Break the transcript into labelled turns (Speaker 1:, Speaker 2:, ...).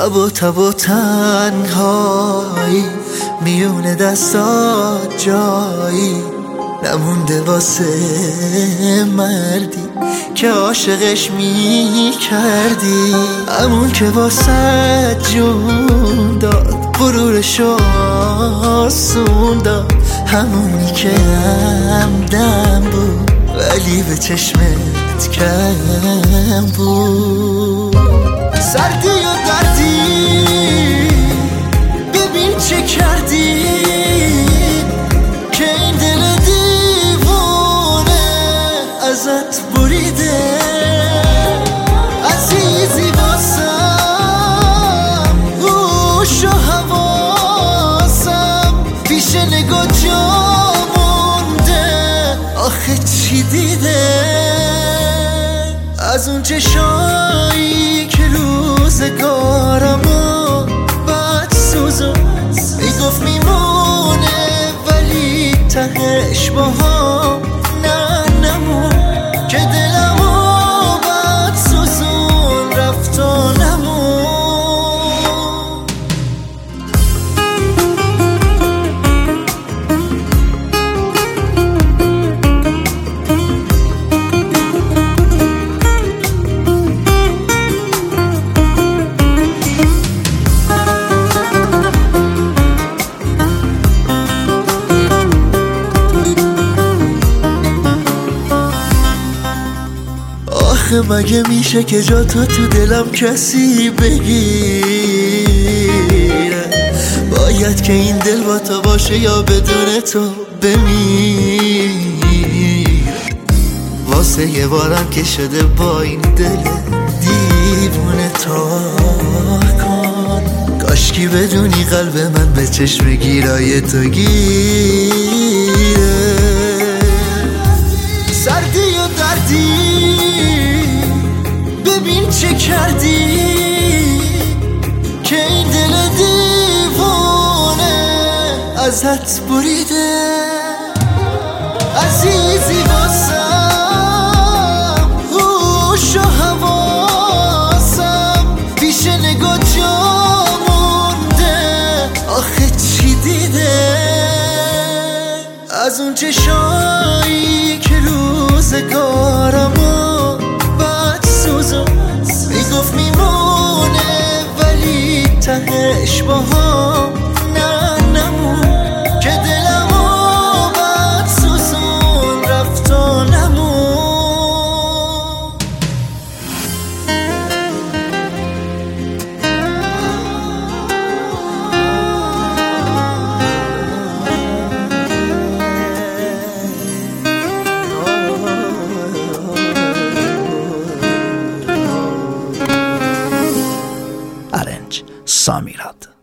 Speaker 1: شب و تب و تنهایی میونه دستات جایی نمونده واسه مردی که عاشقش می کردی، همون که واسه جون داد غرورشو آسون داد، همونی که همدم بود ولی به چشمت کم بود. سردی و دردی ببین چه کردی که این دل دیوانه ازت بریده. عزیزی واسم گوش و حواسم پیش نگاه جا مونده، آخه چی دیده از اون چشایی که روزگارمو بد سوزو میگفت میمونه ولی تهش با هم نه نمون، که دلمو بد سوزون رفت و نمون. مگه میشه که جا تو دلم کسی بگیره؟ باید که این دل با تو باشه یا بدون تو بمیره. واسه یه بارم که شده با این دل دیوونه تا کن، کاشکی بدونی قلب من به چشم گیرای تو گیره. سردی و دردی ببین چه کردی که این دل دیوانه ازت بریده. عزیزی واسم هوش و حواسم پیش نگاه جا مونده، آخه چی دیده از اون چشایی که روزگارمو بد سوزو میگفت میمونه ولی تهش با هم نه نمون، که دلمو بد سوزون رفت و نمون.
Speaker 2: Arrange Samirad.